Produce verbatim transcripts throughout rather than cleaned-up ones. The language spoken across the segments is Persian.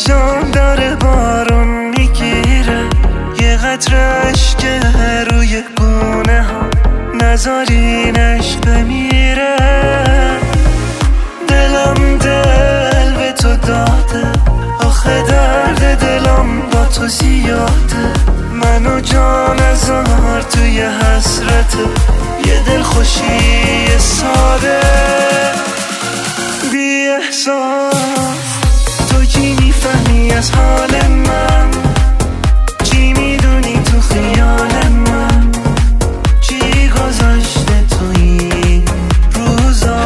چشام داره بارون میگیره، یه قطره اشک روی گونه ها نذارینش بمیره. دلم دل به تو داده، آخه درد دلم با تو زیاده. منو جان ازار توی حسرت یه دل خوشی ساده. بی احساس تو چی میفهمی از حال من؟ چی میدونی تو خیال من؟ چی گذاشته تو این روزا؟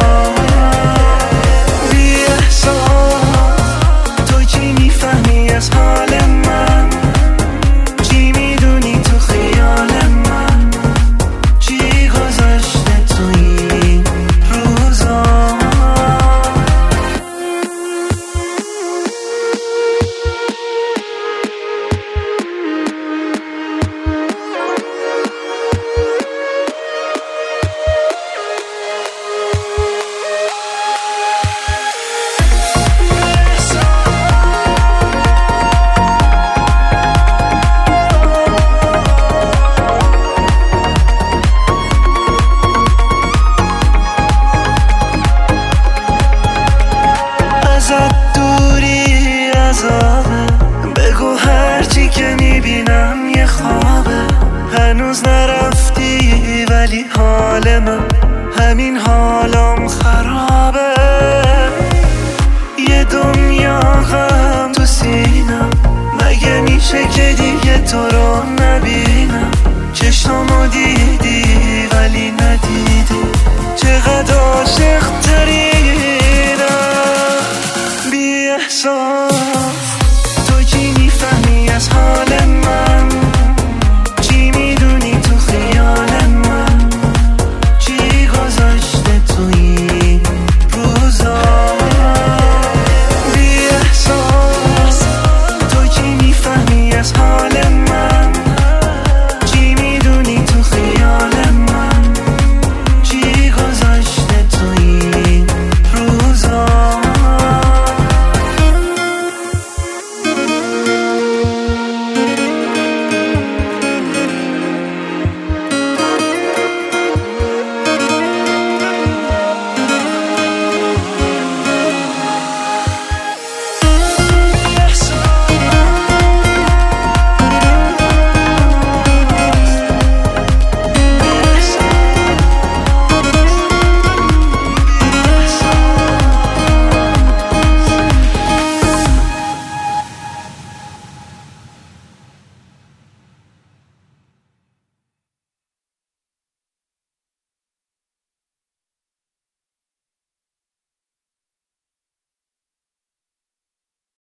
بی احساس تو چی میفهمی از حال من؟ چی میدونی تو خیال من؟ چی گذاشته تو این روزا؟ ازت دوری عذابه، بگو هرچی که میبینم یه خوابه. هنوز نرفتی ولی حال من همین حالم خرابه. یه دنیا غم تو سینم، مگه میشه که دیگه تو رو نبینم؟ چشمامو دیدی ولی ندیدی،